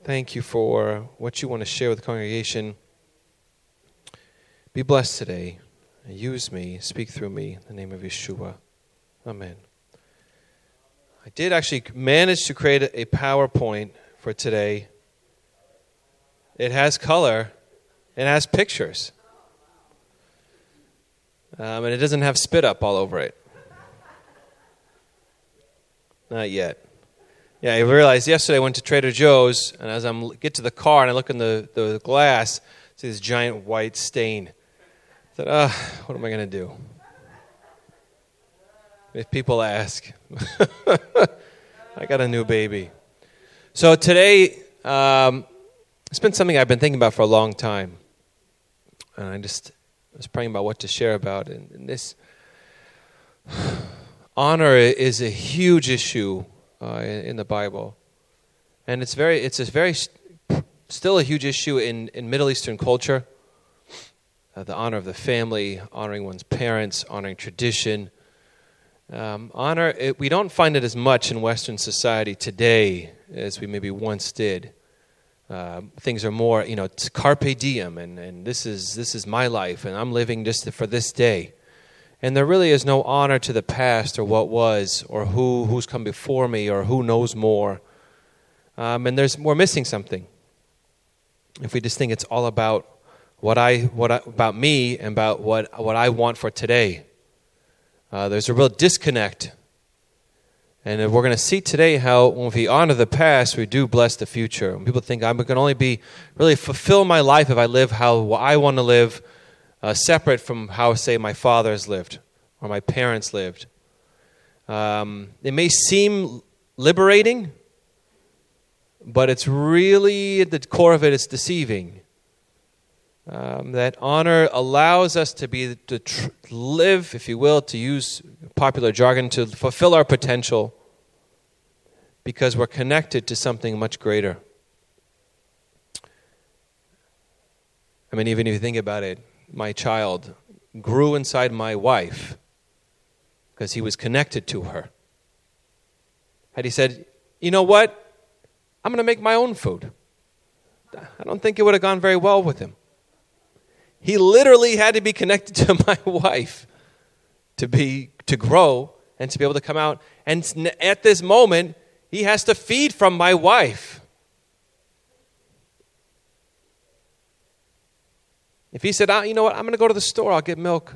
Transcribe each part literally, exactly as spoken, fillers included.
thank you for what you want to share with the congregation. Be blessed today. Use me, speak through me, in the name of Yeshua. Amen. I did actually manage to create a PowerPoint for today. It has color. It has pictures. Um, and it doesn't have spit up all over it. Not yet. Yeah, I realized yesterday I went to Trader Joe's, and as I get to the car and I look in the, the glass, I see this giant white stain. I thought, ah, what am I going to do? If people ask. I got a new baby. So today, um, it's been something I've been thinking about for a long time. And I just was praying about what to share about. And, and this honor is a huge issue uh, in, in the Bible. And it's very, it's a very, still a huge issue in, in Middle Eastern culture. Uh, the honor of the family, honoring one's parents, honoring tradition. Um, honor, it, we don't find it as much in Western society today as we maybe once did. Uh, things are more, you know, it's carpe diem, and, and this is this is my life, and I'm living just for this day. And there really is no honor to the past or what was, or who who's come before me, or who knows more. Um, and there's we're missing something if we just think it's all about what I what I, about me and about what what I want for today. Uh, there's a real disconnect. And we're going to see today how when we honor the past, we do bless the future. When people think I can only be, really fulfill my life if I live how I want to live, uh, separate from how, say, my fathers lived or my parents lived. Um, it may seem liberating, but it's really, at the core of it, it's deceiving. Um, that honor allows us to be to tr- live, if you will, to use popular jargon, to fulfill our potential because we're connected to something much greater. I mean, even if you think about it, my child grew inside my wife because he was connected to her. Had he said, you know what, I'm going to make my own food, I don't think it would have gone very well with him. He literally had to be connected to my wife to be to grow and to be able to come out. And at this moment, he has to feed from my wife. If he said, oh, you know what, I'm going to go to the store, I'll get milk.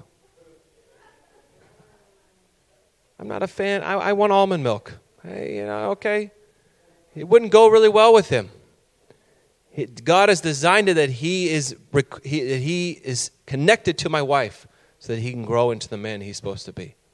I'm not a fan. I, I want almond milk. Hey, you know, okay. It wouldn't go really well with him. God has designed it that he is he, he is connected to my wife so that he can grow into the man he's supposed to be.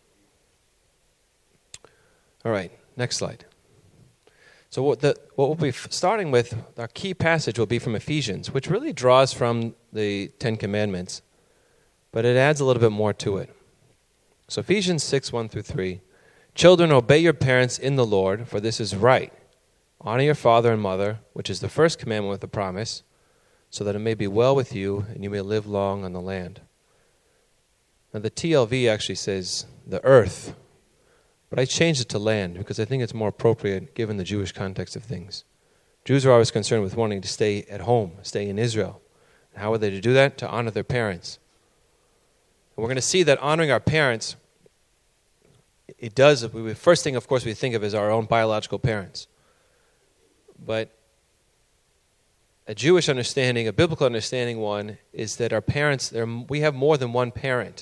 All right, next slide. So what, the, what we'll be starting with, our key passage will be from Ephesians, which really draws from the Ten Commandments, but it adds a little bit more to it. So Ephesians six, one through three. Children, obey your parents in the Lord, for this is right. Honor your father and mother, which is the first commandment with a promise, so that it may be well with you and you may live long on the land. Now the T L V actually says the earth, but I changed it to land because I think it's more appropriate given the Jewish context of things. Jews are always concerned with wanting to stay at home, stay in Israel. And how are they to do that? To honor their parents. And we're going to see that honoring our parents, it does, the first thing, of course, we think of is our own biological parents. But a Jewish understanding, a biblical understanding one, is that our parents, we have more than one parent.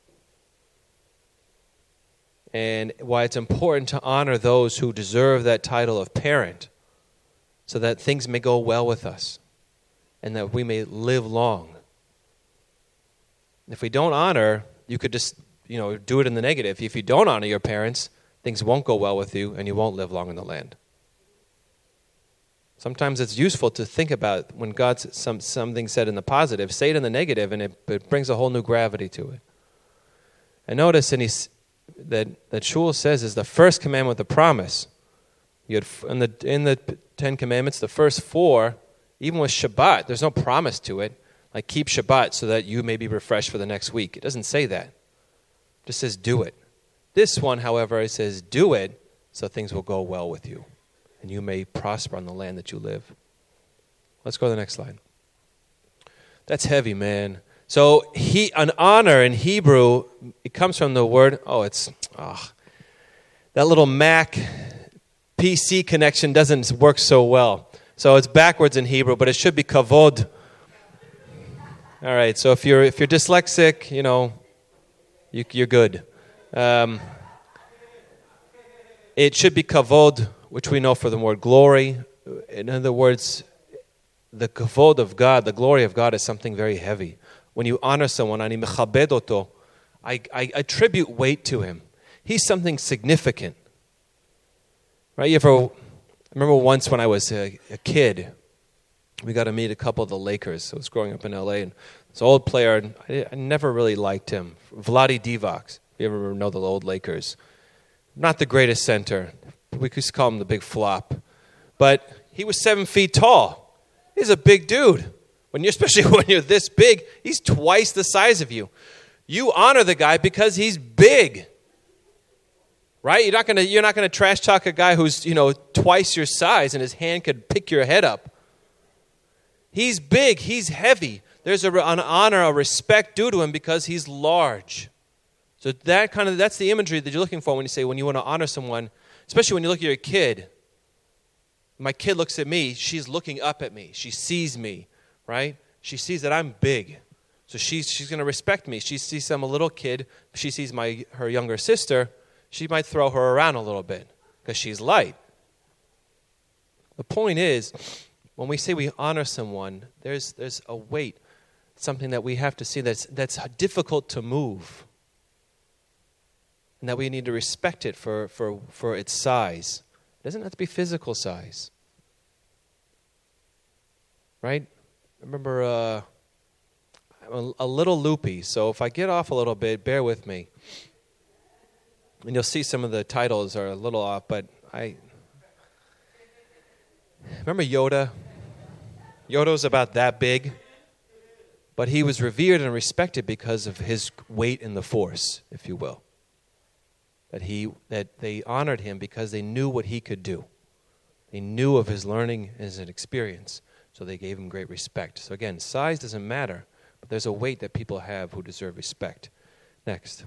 And why it's important to honor those who deserve that title of parent so that things may go well with us and that we may live long. If we don't honor, you could just, you know, do it in the negative. If you don't honor your parents, things won't go well with you and you won't live long in the land. Sometimes it's useful to think about when God's some, something said in the positive, say it in the negative, and it, it brings a whole new gravity to it. And notice in his, that, that Shul says is the first commandment with a promise. You had, in, the, in the Ten Commandments, the first four, even with Shabbat, there's no promise to it. Like keep Shabbat so that you may be refreshed for the next week. It doesn't say that. It just says do it. This one, however, it says do it so things will go well with you and you may prosper on the land that you live. Let's go to the next slide. That's heavy, man. So he, an honor in Hebrew, it comes from the word, oh, it's, oh, that little Mac P C connection doesn't work so well. So it's backwards in Hebrew, but it should be kavod. All right, so if you're if you're dyslexic, you know, you, you're good. Um, it should be kavod, which we know for the word glory. In other words, the kavod of God, the glory of God, is something very heavy. When you honor someone, ani mechabed oto, I, I attribute weight to him. He's something significant. Right? You ever, I remember once when I was a, a kid, we got to meet a couple of the Lakers. I was growing up in L A, and this old player, I, I never really liked him, Vlade Divac. If you ever know the old Lakers. Not the greatest center. We could call him the big flop. But he was seven feet tall. He's a big dude. When you're, especially when you're this big, he's twice the size of you. You honor the guy because he's big. Right? You're not gonna you're not gonna trash talk a guy who's, you know, twice your size and his hand could pick your head up. He's big, he's heavy. There's a, an honor, a respect due to him because he's large. So that kind of that's the imagery that you're looking for when you say when you want to honor someone, especially when you look at your kid. My kid looks at me, she's looking up at me. She sees me, right? She sees that I'm big. So she's she's gonna respect me. She sees some little kid, she sees my her younger sister. She might throw her around a little bit because she's light. The point is, when we say we honor someone, there's there's a weight, something that we have to see that's that's difficult to move, and that we need to respect it for for, for its size. It doesn't have to be physical size, right? I remember uh, I'm a, a little loopy, so if I get off a little bit, bear with me. And you'll see some of the titles are a little off, but I remember Yoda. Yoda was about that big, but he was revered and respected because of his weight in the Force, if you will. That he that they honored him because they knew what he could do. They knew of his learning and his experience, so they gave him great respect. So again, size doesn't matter, but there's a weight that people have who deserve respect. Next.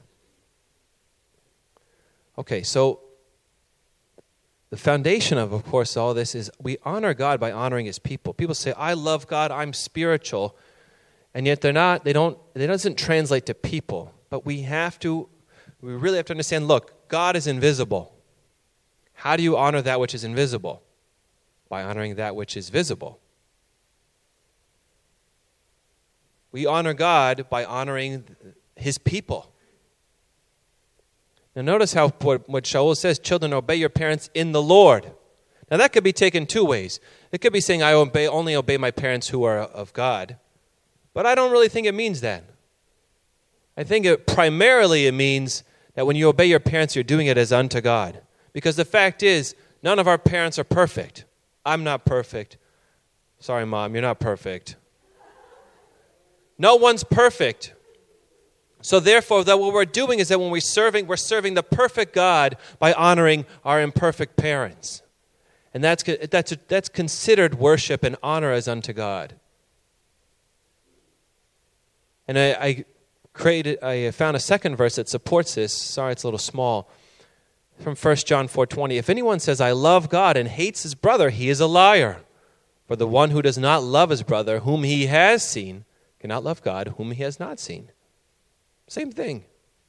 Okay, so the foundation of, of course, all this is we honor God by honoring his people. People say, I love God, I'm spiritual, and yet they're not, they don't, it doesn't translate to people. But we have to, we really have to understand, look, God is invisible. How do you honor that which is invisible? By honoring that which is visible. We honor God by honoring his people. Now notice how what, what Shaul says, children, obey your parents in the Lord. Now that could be taken two ways. It could be saying I obey, only obey my parents who are of God. But I don't really think it means that. I think it primarily it means that when you obey your parents, you're doing it as unto God. Because the fact is, none of our parents are perfect. I'm not perfect. Sorry, Mom, you're not perfect. No one's perfect. So therefore, that what we're doing is that when we're serving, we're serving the perfect God by honoring our imperfect parents. And that's that's that's considered worship and honor as unto God. And I, I created, I found a second verse that supports this. Sorry, it's a little small. From First John four twenty. If anyone says, I love God and hates his brother, he is a liar. For the one who does not love his brother, whom he has seen, cannot love God, whom he has not seen. Same thing.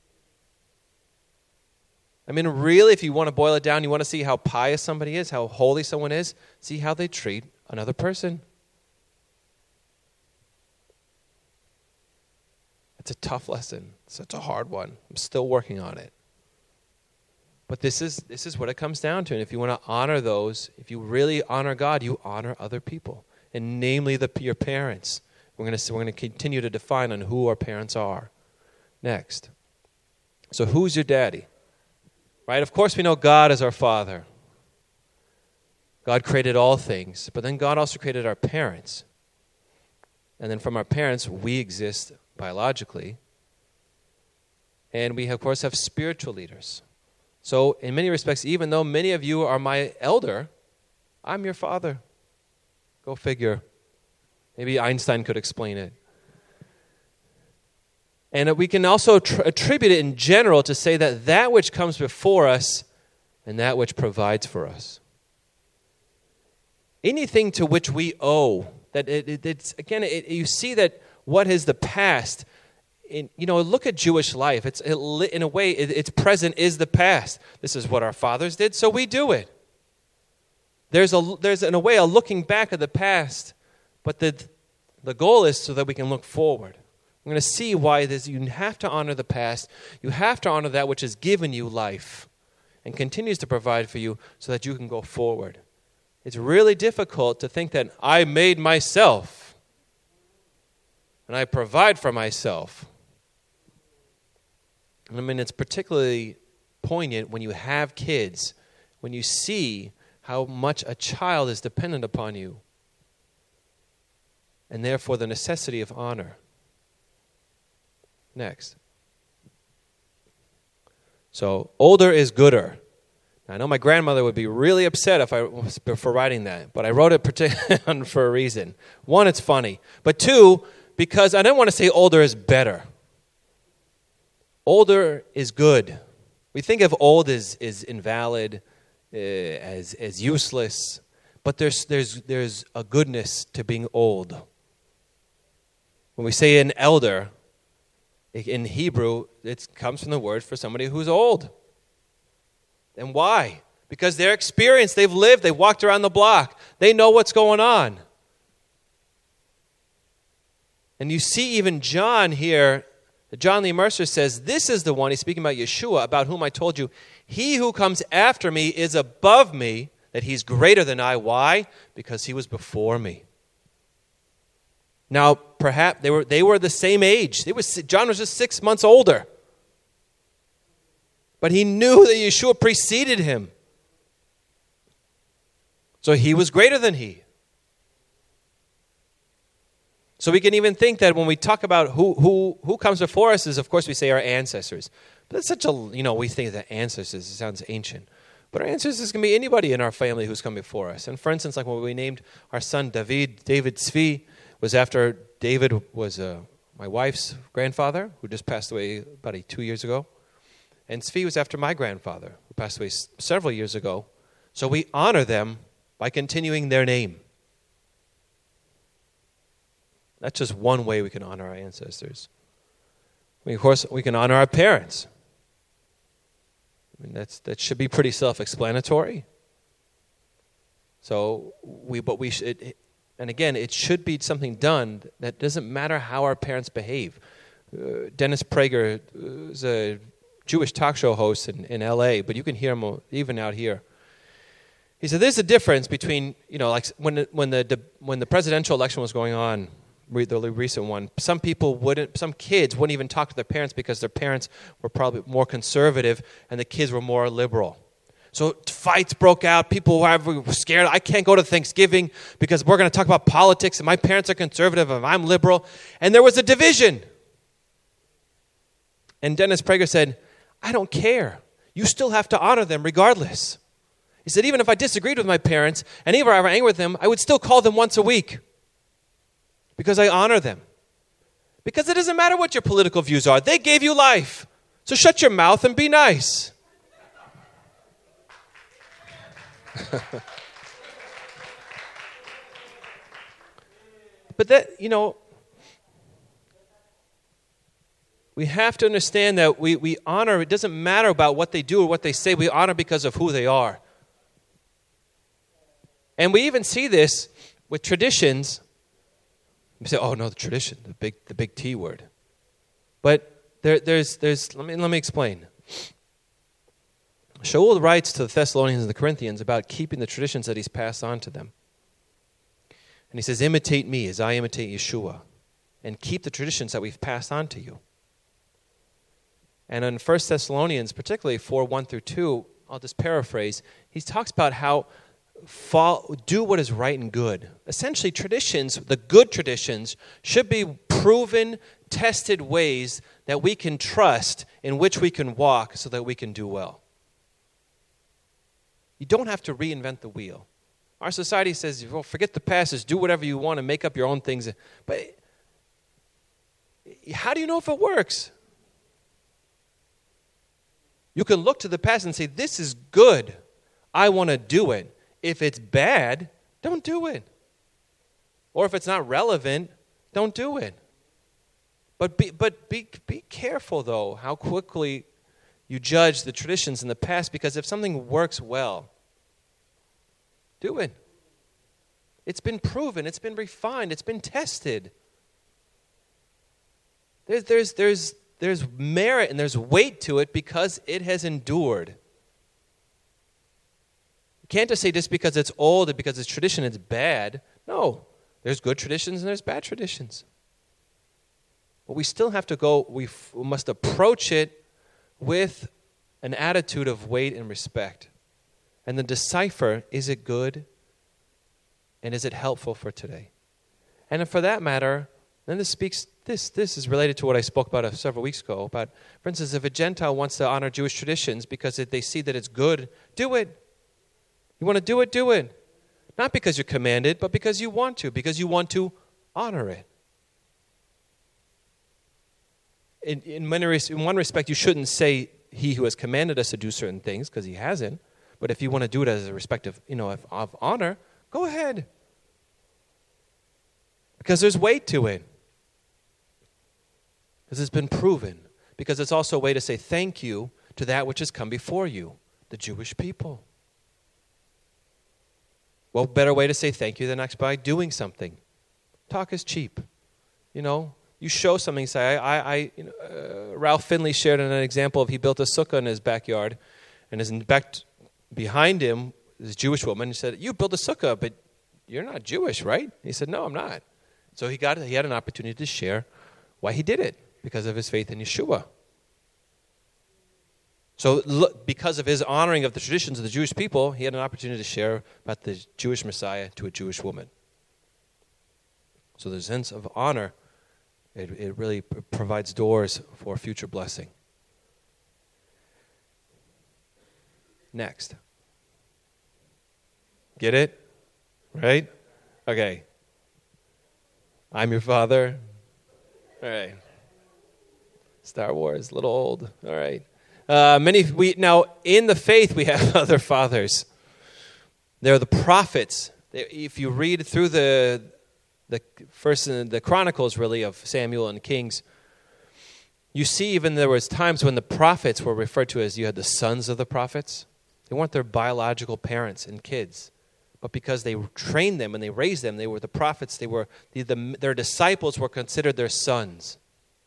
I mean, really, if you want to boil it down, you want to see how pious somebody is, how holy someone is, see how they treat another person. It's a tough lesson. Such a hard one. I'm still working on it. But this is this is what it comes down to. And if you want to honor those, if you really honor God, you honor other people, and namely the, your parents. We're going to we're going to continue to define on who our parents are. Next. So who's your daddy? Right? Of course we know God is our father. God created all things, but then God also created our parents. And then from our parents, we exist biologically. And we, of course, have spiritual leaders. So in many respects, even though many of you are my elder, I'm your father. Go figure. Maybe Einstein could explain it. And we can also tr- attribute it in general to say that that which comes before us and that which provides for us. Anything to which we owe, that it, it, it's again, it, you see that what is the past. In, you know, look at Jewish life. It's it, in a way, it, its present is the past. This is what our fathers did, so we do it. There's a there's in a way a looking back at the past, but the the goal is so that we can look forward. We're going to see why this. You have to honor the past. You have to honor that which has given you life and continues to provide for you so that you can go forward. It's really difficult to think that I made myself and I provide for myself. I mean, it's particularly poignant when you have kids, when you see how much a child is dependent upon you, and therefore the necessity of honor. Next. So, older is gooder. Now, I know my grandmother would be really upset if I was for writing that, but I wrote it partic- for a reason. One, it's funny. But two, because I didn't want to say older is better. Older is good. We think of old as, as invalid, uh, as, as useless, but there's, there's, there's a goodness to being old. When we say an elder, in Hebrew, it comes from the word for somebody who's old. And why? Because they're experienced, they've lived, they've walked around the block. They know what's going on. And you see even John here, John the Immerser says, this is the one, he's speaking about Yeshua, about whom I told you, he who comes after me is above me, that he's greater than I. Why? Because he was before me. Now, perhaps they were they were the same age. They was, John was just six months older. But he knew that Yeshua preceded him. So he was greater than he. So we can even think that when we talk about who who who comes before us is, of course, we say our ancestors. But it's such a, you know, we think that ancestors, it sounds ancient. But our ancestors can be anybody in our family who's come before us. And for instance, like when we named our son David, David Tzvi, was after David was uh, my wife's grandfather, who just passed away about a, two years ago. And Tzvi was after my grandfather, who passed away s- several years ago. So we honor them by continuing their name. That's just one way we can honor our ancestors. I mean, of course, we can honor our parents. I mean, that's that should be pretty self-explanatory. So we, but we should. It, And again, it should be something done that doesn't matter how our parents behave. Uh, Dennis Prager is a Jewish talk show host in, in L A, but you can hear him even out here. He said there's a difference between, you know, like when the, when the when the presidential election was going on, the recent one, some people wouldn't, some kids wouldn't even talk to their parents because their parents were probably more conservative and the kids were more liberal. So fights broke out. People were scared. I can't go to Thanksgiving because we're going to talk about politics and my parents are conservative and I'm liberal. And there was a division. And Dennis Prager said, I don't care. You still have to honor them regardless. He said, even if I disagreed with my parents and even if I were angry with them, I would still call them once a week because I honor them. Because it doesn't matter what your political views are. They gave you life. So shut your mouth and be nice. But that, you know, we have to understand that we, we honor, it doesn't matter about what they do or what they say, we honor because of who they are. And we even see this with traditions. We say, oh no, the tradition, the big the big T word. But there there's there's let me let me explain. Shaul writes to the Thessalonians and the Corinthians about keeping the traditions that he's passed on to them. And he says, imitate me as I imitate Yeshua. And keep the traditions that we've passed on to you. And in First Thessalonians, particularly four, one through two, I'll just paraphrase, he talks about how fall, do what is right and good. Essentially, traditions, the good traditions, should be proven, tested ways that we can trust, in which we can walk so that we can do well. You don't have to reinvent the wheel. Our society says, well, forget the past, just do whatever you want and make up your own things. But how do you know if it works? You can look to the past and say, this is good. I want to do it. If it's bad, don't do it. Or if it's not relevant, don't do it. But be, but be, be careful, though, how quickly you judge the traditions in the past, because if something works well, do it. It's been proven. It's been refined. It's been tested. There's, there's, there's, there's merit and there's weight to it because it has endured. You can't just say just because it's old and because it's tradition, it's bad. No. There's good traditions and there's bad traditions. But we still have to go, we, f- we must approach it with an attitude of weight and respect. And then decipher, is it good? And is it helpful for today? And for that matter, then this speaks, this this is related to what I spoke about several weeks ago. About, for instance, if a Gentile wants to honor Jewish traditions because they see that it's good, do it. You want to do it, do it. Not because you're commanded, but because you want to, because you want to honor it. In, in, many, in one respect, you shouldn't say he who has commanded us to do certain things, because he hasn't. But if you want to do it as a respect of, you know, of, of honor, go ahead. Because there's weight to it. Because it's been proven. Because it's also a way to say thank you to that which has come before you, the Jewish people. What better way to say thank you than next by doing something? Talk is cheap. You know, you show something. Say, I, I, I you know, uh, Ralph Finley shared an example of he built a sukkah in his backyard, and his back behind him, this Jewish woman said, "You built a sukkah, but you're not Jewish, right?" He said, "No, I'm not." So he got he had an opportunity to share why he did it, because of his faith in Yeshua. So look, because of his honoring of the traditions of the Jewish people, he had an opportunity to share about the Jewish Messiah to a Jewish woman. So the sense of honor, it, it really p- provides doors for future blessing. Next. Get it? Right? Okay. I'm your father. All right. Star Wars, a little old. All right. Uh, many we now in the faith we have other fathers. They're the prophets. They, if you read through the the first the Chronicles really of Samuel and Kings, you see even there was times when the prophets were referred to as you had the sons of the prophets. They weren't their biological parents and kids, but because they trained them and they raised them, they were the prophets. They were the, the, their disciples were considered their sons.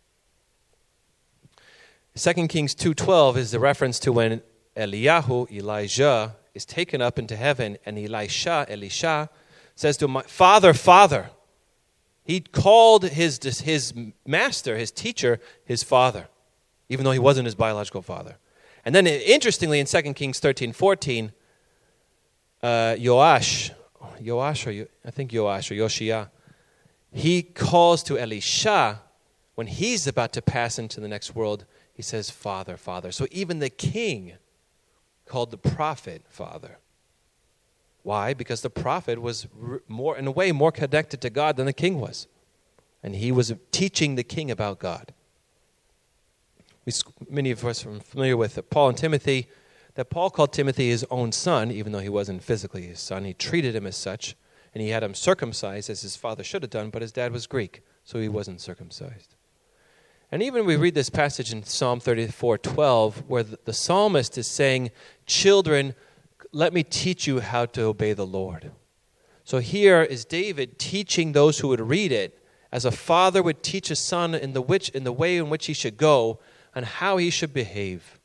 Second Kings two twelve is the reference to when Eliyahu, Elijah, is taken up into heaven, and Elisha, Elisha, says to him, "Father, Father." He called his, his master, his teacher, his father, even though he wasn't his biological father. And then, interestingly, in Second Kings thirteen fourteen, uh, Joash, Joash, or I think Joash or Yoshia, he calls to Elisha when he's about to pass into the next world. He says, "Father, Father." So even the king called the prophet father. Why? Because the prophet was more, in a way, more connected to God than the king was. And he was teaching the king about God. We, many of us are familiar with Paul and Timothy, that Paul called Timothy his own son, even though he wasn't physically his son. He treated him as such, and he had him circumcised as his father should have done, but his dad was Greek, so he wasn't circumcised. And even we read this passage in Psalm thirty-four twelve, where the, the psalmist is saying, "Children, let me teach you how to obey the Lord." So here is David teaching those who would read it, as a father would teach a son in the which in the way in which he should go and how he should behave.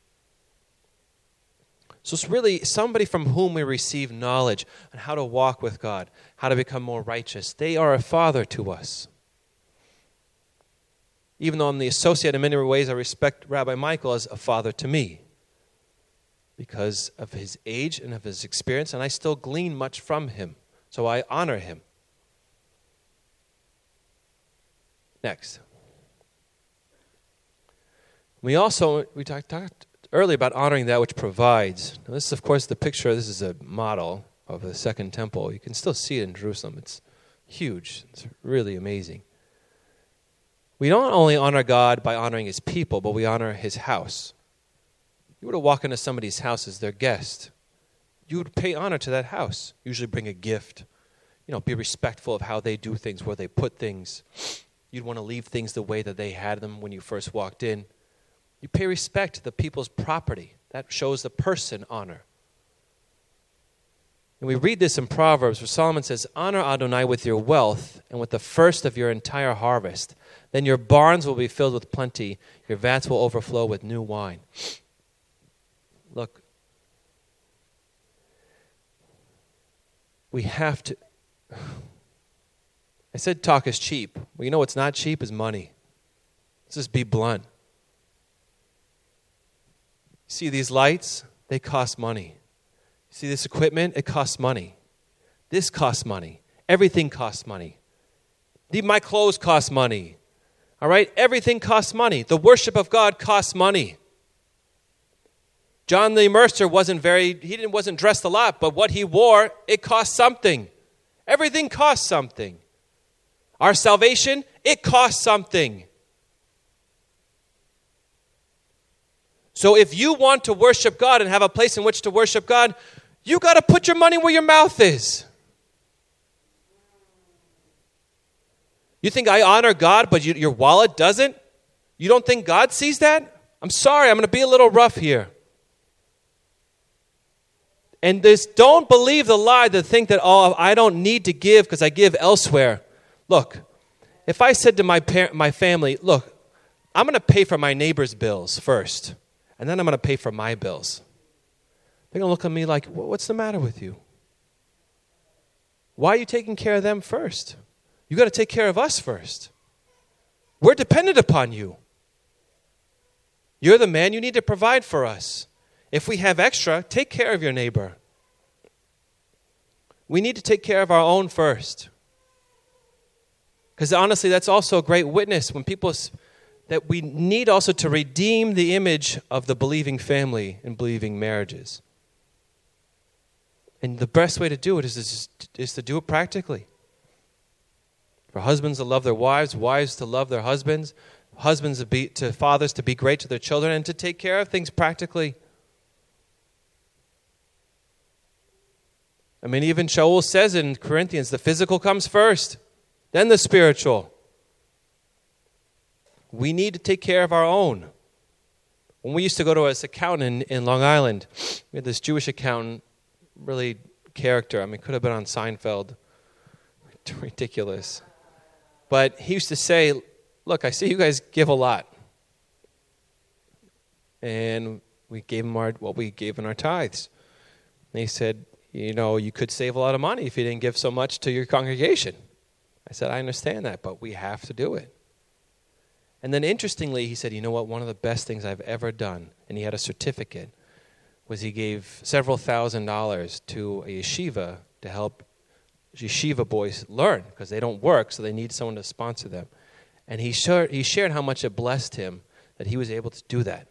So it's really somebody from whom we receive knowledge on how to walk with God, how to become more righteous. They are a father to us. Even though I'm the associate in many ways, I respect Rabbi Michael as a father to me because of his age and of his experience, and I still glean much from him. So I honor him. Next. We also, we talked, talked earlier about honoring that which provides. Now this is, of course, the picture. This is a model. of the Second Temple. You can still see it in Jerusalem. It's huge. It's really amazing. We don't only honor God by honoring his people, but we honor his house. You were to walk into somebody's house as their guest, you would pay honor to that house. Usually bring a gift. You know, be respectful of how they do things, where they put things. You'd want to leave things the way that they had them when you first walked in. You pay respect to the people's property. That shows the person honor. And we read this in Proverbs where Solomon says, honor Adonai with your wealth and with the first of your entire harvest. Then your barns will be filled with plenty. Your vats will overflow with new wine. Look, we have to... I said talk is cheap. Well, you know what's not cheap is money. Let's just be blunt. See these lights? They cost money. See this equipment? It costs money. This costs money. Everything costs money. My clothes cost money. All right? Everything costs money. The worship of God costs money. John the Immerser wasn't very, he didn't, wasn't dressed a lot, but what he wore, it cost something. Everything costs something. Our salvation, it costs something. So if you want to worship God and have a place in which to worship God, you got to put your money where your mouth is. You think I honor God, but you, your wallet doesn't? You don't think God sees that? I'm sorry, I'm going to be a little rough here. And this, don't believe the lie to think that, oh, I don't need to give because I give elsewhere. Look, if I said to my par- my family, look, I'm going to pay for my neighbor's bills first, and then I'm going to pay for my bills. They're going to look at me like, what's the matter with you? Why are you taking care of them first? You got to take care of us first. We're dependent upon you. You're the man, you need to provide for us. If we have extra, take care of your neighbor. We need to take care of our own first. Because honestly, that's also a great witness when people, that we need also to redeem the image of the believing family and believing marriages. And the best way to do it is, is, is to do it practically. For husbands to love their wives, wives to love their husbands, husbands to, be, to fathers to be great to their children, and to take care of things practically. I mean, even Shaul says in Corinthians, the physical comes first, then the spiritual. We need to take care of our own. When we used to go to this accountant in, in Long Island, we had this Jewish accountant, really character. I mean, could have been on Seinfeld. Ridiculous. But he used to say, look, I see you guys give a lot. And we gave him our, what we gave in our tithes. And he said, you know, you could save a lot of money if you didn't give so much to your congregation. I said, I understand that, but we have to do it. And then interestingly, he said, you know what, one of the best things I've ever done, and he had a certificate, was he gave several thousand dollars to a yeshiva to help yeshiva boys learn, because they don't work, so they need someone to sponsor them. And he shared, he shared how much it blessed him that he was able to do that.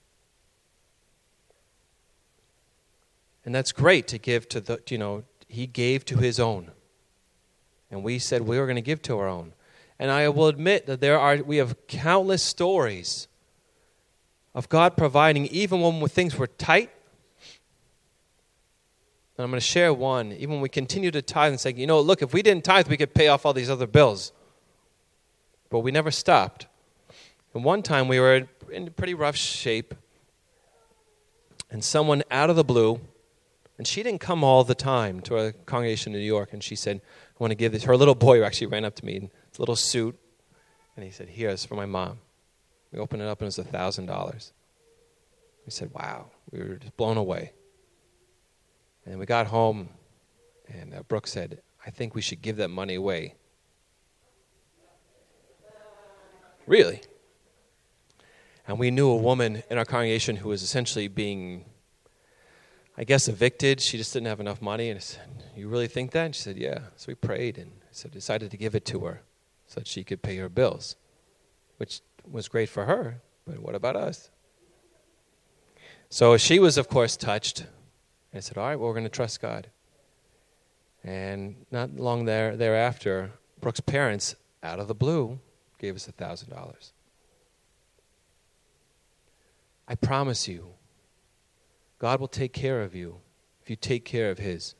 And that's great to give to the, you know, he gave to his own. And we said we were going to give to our own. And I will admit that there are, we have countless stories of God providing even when things were tight. And I'm going to share one. Even when we continue to tithe and say, you know, look, if we didn't tithe, we could pay off all these other bills. But we never stopped. And one time we were in pretty rough shape. And someone out of the blue, and she didn't come all the time to a congregation in New York, and she said, I want to give this. Her little boy actually ran up to me in his little suit, and he said, here, it's for my mom. We opened it up, and it was one thousand dollars. We said, wow. We were just blown away. And we got home, and uh, Brooke said, I think we should give that money away. Really? And we knew a woman in our congregation who was essentially being, I guess, evicted. She just didn't have enough money. And I said, you really think that? And she said, yeah. So we prayed and so decided to give it to her so that she could pay her bills, which was great for her. But what about us? So she was, of course, touched. And I said, all right, well, we're going to trust God. And not long there thereafter, Brooke's parents, out of the blue, gave us one thousand dollars. I promise you, God will take care of you if you take care of His.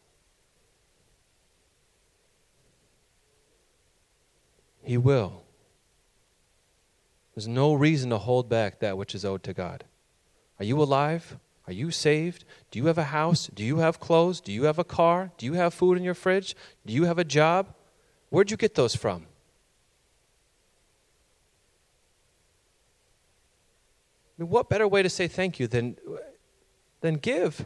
He will. There's no reason to hold back that which is owed to God. Are you alive? Are you saved? Do you have a house? Do you have clothes? Do you have a car? Do you have food in your fridge? Do you have a job? Where'd you get those from? I mean, what better way to say thank you than, than give?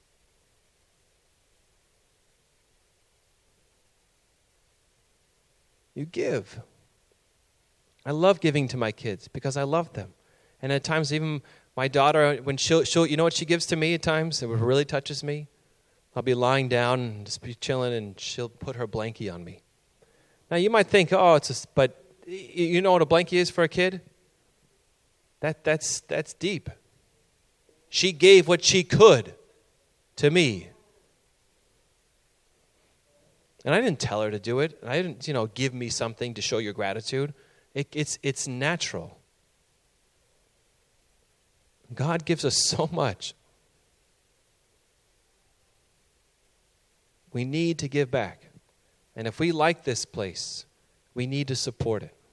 You give. I love giving to my kids because I love them. And at times even my daughter, when she'll, she'll, you know what she gives to me at times? It really touches me. I'll be lying down and just be chilling, and she'll put her blankie on me. Now you might think, oh, it's a, but you know what a blankie is for a kid? That that's that's deep. She gave what she could to me. And I didn't tell her to do it. I didn't, you know, give me something to show your gratitude. It, it's it's natural. God gives us so much. We need to give back. And if we like this place, we need to support it.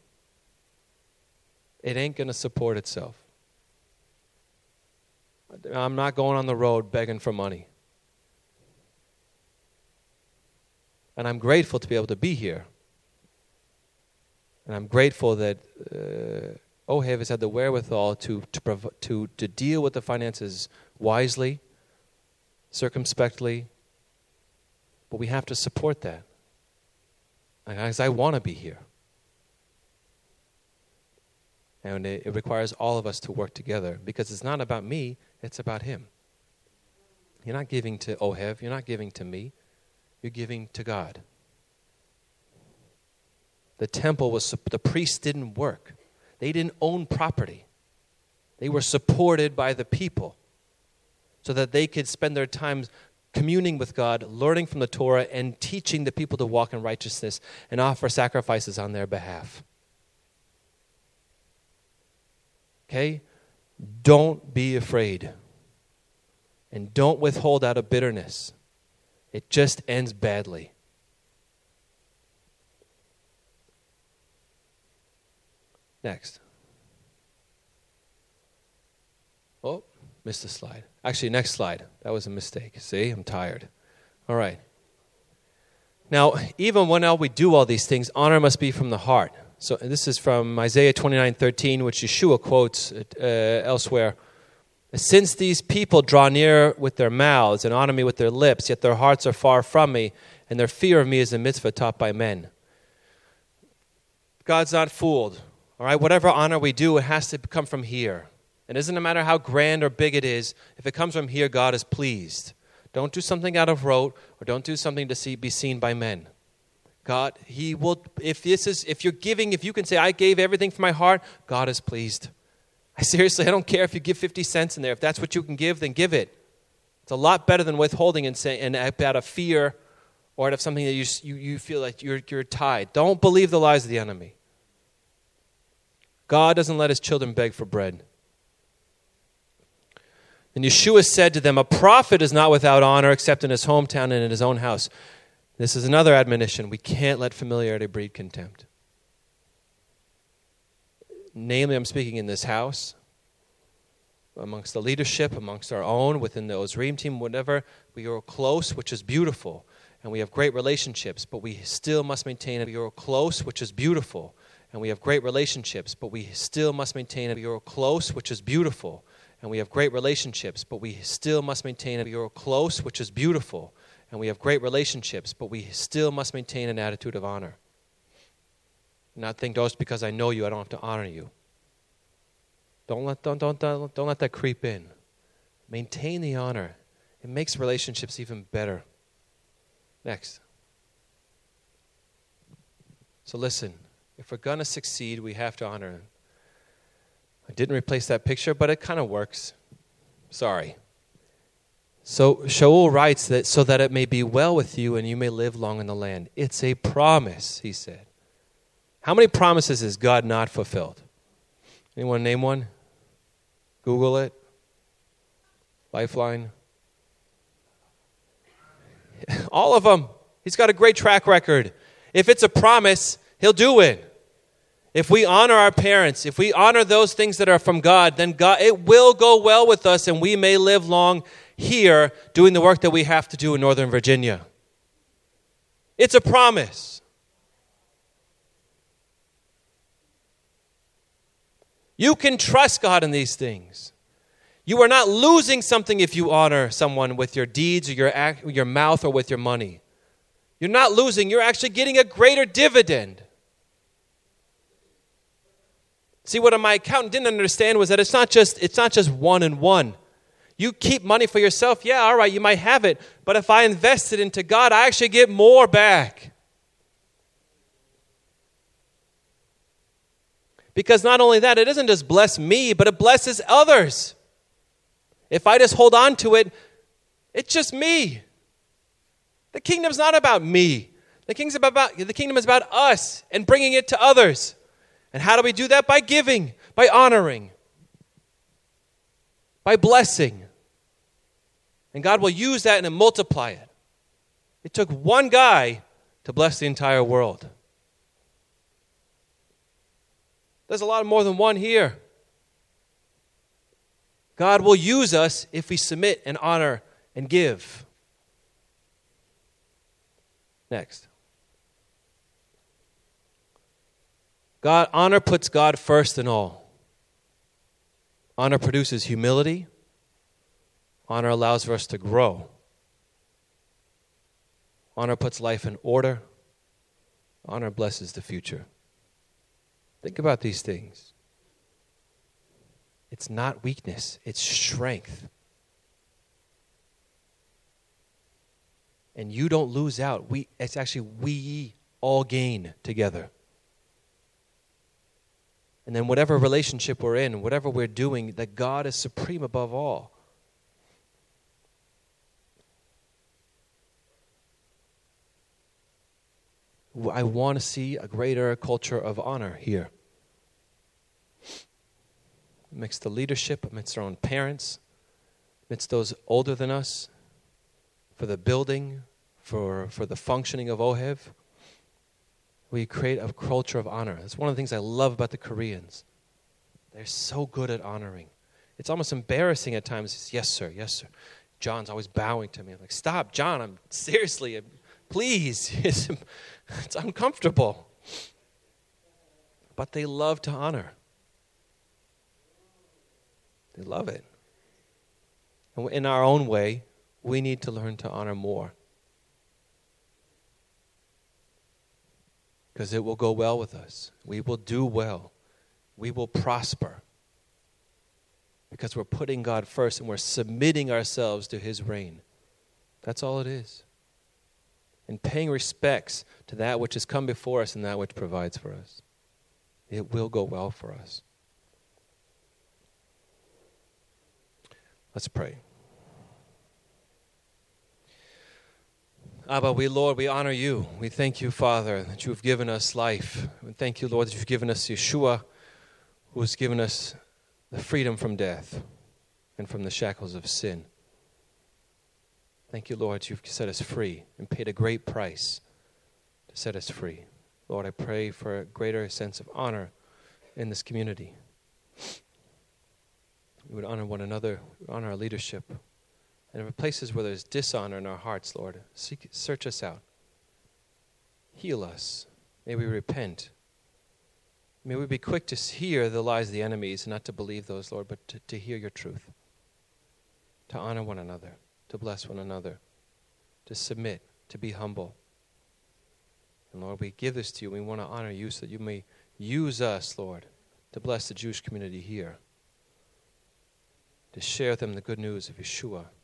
It ain't going to support itself. I'm not going on the road begging for money. And I'm grateful to be able to be here. And I'm grateful that uh, O H E V has had the wherewithal to to, prov- to to deal with the finances wisely, circumspectly. But we have to support that. Because I want to be here. And it, it requires all of us to work together. Because it's not about me, it's about Him. You're not giving to O H E V, you're not giving to me. You're giving to God. The temple was, the priests didn't work. They didn't own property. They were supported by the people so that they could spend their time communing with God, learning from the Torah, and teaching the people to walk in righteousness and offer sacrifices on their behalf. Okay? Don't be afraid. And don't withhold out of bitterness. It just ends badly. Next. Oh, missed a slide. Actually, next slide. That was a mistake. See, I'm tired. All right. Now, even when we do all these things, honor must be from the heart. So this is from Isaiah twenty-nine thirteen, which Yeshua quotes uh, elsewhere. Since these people draw near with their mouths and honor me with their lips, yet their hearts are far from me, and their fear of me is a mitzvah taught by men. God's not fooled. All right, whatever honor we do, it has to come from here. It doesn't matter how grand or big it is. If it comes from here, God is pleased. Don't do something out of rote, or don't do something to see, be seen by men. God, He will. If this is, if you're giving, if you can say, "I gave everything from my heart," God is pleased. I seriously, I don't care if you give fifty cents in there. If that's what you can give, then give it. It's a lot better than withholding and saying, and out of fear, or out of something that you you, you feel like you're you're tied. Don't believe the lies of the enemy. God doesn't let His children beg for bread. And Yeshua said to them, "A prophet is not without honor except in his hometown and in his own house." This is another admonition. We can't let familiarity breed contempt. Namely, I'm speaking in this house, amongst the leadership, amongst our own, within the Ozream team, whatever. We are close, which is beautiful, and we have great relationships, but we still must maintain it. We are close, which is beautiful, and we have great relationships, but we still must maintain it. We are close, which is beautiful, and we have great relationships, but we still must maintain it. We are close, which is beautiful, and we have great relationships, but we still must maintain an attitude of honor. Not think, oh, it's because I know you, I don't have to honor you. Don't let, don't, don't, don't, don't let that creep in. Maintain the honor. It makes relationships even better. Next. So listen, if we're going to succeed, we have to honor Him. I didn't replace that picture, but it kind of works. Sorry. So Shaul writes that so that it may be well with you and you may live long in the land. It's a promise, he said. How many promises has God not fulfilled? Anyone name one? Google it. Lifeline. All of them. He's got a great track record. If it's a promise, he'll do it. If we honor our parents, if we honor those things that are from God, then God, it will go well with us and we may live long here doing the work that we have to do in Northern Virginia. It's a promise. You can trust God in these things. You are not losing something if you honor someone with your deeds or your act, your mouth or with your money. You're not losing. You're actually getting a greater dividend. See, what my accountant didn't understand was that it's not just it's not just one and one. You keep money for yourself, yeah, all right, you might have it. But if I invest it into God, I actually get more back. Because not only that, it doesn't just bless me, but it blesses others. If I just hold on to it, it's just me. The kingdom's not about me. The kingdom's about, the kingdom is about us and bringing it to others. And how do we do that? By giving, by honoring, by blessing. And God will use that and multiply it. It took one guy to bless the entire world. There's a lot more than one here. God will use us if we submit and honor and give. Next. God, honor puts God first in all. Honor produces humility. Honor allows for us to grow. Honor puts life in order. Honor blesses the future. Think about these things. It's not weakness, it's strength. And you don't lose out. We, it's actually we all gain together. And then whatever relationship we're in, whatever we're doing, that God is supreme above all. I want to see a greater culture of honor here. Amidst the leadership, amidst our own parents, amidst those older than us, for the building, for, for the functioning of O H E V, we create a culture of honor. That's one of the things I love about the Koreans. They're so good at honoring. It's almost embarrassing at times. It's, yes, sir, yes, sir. John's always bowing to me. I'm like, stop, John, I'm seriously, I'm, please. It's, it's uncomfortable. But they love to honor. They love it. And in our own way, we need to learn to honor more. Because it will go well with us. We will do well. We will prosper. Because we're putting God first and we're submitting ourselves to His reign. That's all it is. And paying respects to that which has come before us and that which provides for us. It will go well for us. Let's pray. Abba, we, Lord, we honor you. We thank you, Father, that you have given us life. We thank you, Lord, that you've given us Yeshua, who has given us the freedom from death and from the shackles of sin. Thank you, Lord, you've set us free and paid a great price to set us free. Lord, I pray for a greater sense of honor in this community. We would honor one another, honor our leadership. And in places where there's dishonor in our hearts, Lord, seek, search us out. Heal us. May we repent. May we be quick to hear the lies of the enemies and not to believe those, Lord, but to, to hear your truth. To honor one another, to bless one another, to submit, to be humble. And Lord, we give this to you. We want to honor you so that you may use us, Lord, to bless the Jewish community here, to share with them the good news of Yeshua.